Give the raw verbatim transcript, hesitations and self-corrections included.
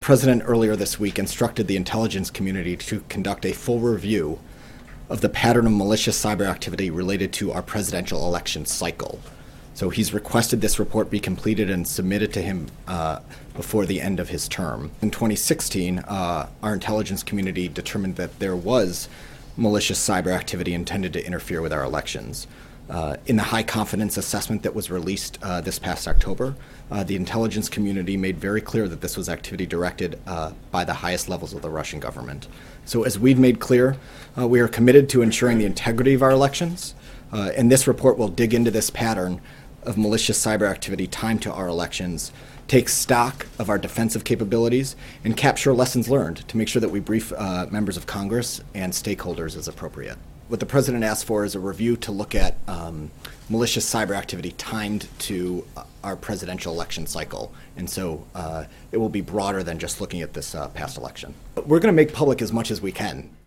President earlier this week instructed the intelligence community to conduct a full review of the pattern of malicious cyber activity related to our presidential election cycle. So he's requested this report be completed and submitted to him uh, before the end of his term. In twenty sixteen, uh, our intelligence community determined that there was malicious cyber activity intended to interfere with our elections. Uh, in the high confidence assessment that was released uh, this past October, uh, the intelligence community made very clear that this was activity directed uh, by the highest levels of the Russian government. So as we've made clear, uh, we are committed to ensuring the integrity of our elections, uh, and this report will dig into this pattern of malicious cyber activity timed to our elections, take stock of our defensive capabilities, and capture lessons learned to make sure that we brief uh, members of Congress and stakeholders as appropriate. What the President asked for is a review to look at um, malicious cyber activity timed to uh, our presidential election cycle. And so uh, it will be broader than just looking at this uh, past election. But we're going to make public as much as we can.